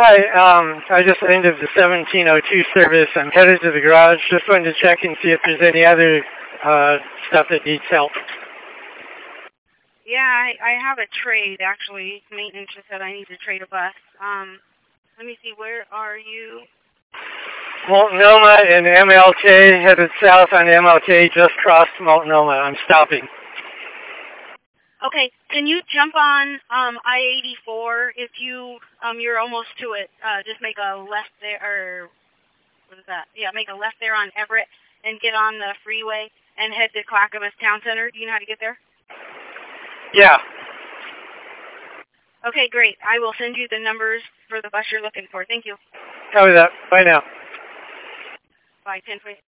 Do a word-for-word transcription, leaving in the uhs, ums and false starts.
Hi, um, I just ended the seventeen oh two service. I'm headed to the garage. Just wanted to check and see if there's any other uh, stuff that needs help. Yeah, I, I have a trade, actually. Maintenance just said I need to trade a bus. Um, let me see, where are you? Multnomah and M L K, headed south on M L K, just crossed Multnomah. I'm stopping. Okay, can you jump on um, I eighty-four if you, um, you're almost to it? Uh, just make a left there, or what is that? Yeah, make a left there on Everett and get on the freeway and head to Clackamas Town Center. Do you know how to get there? Yeah. Okay, great. I will send you the numbers for the bus you're looking for. Thank you. Copy that. Bye now. Bye, ten twenty.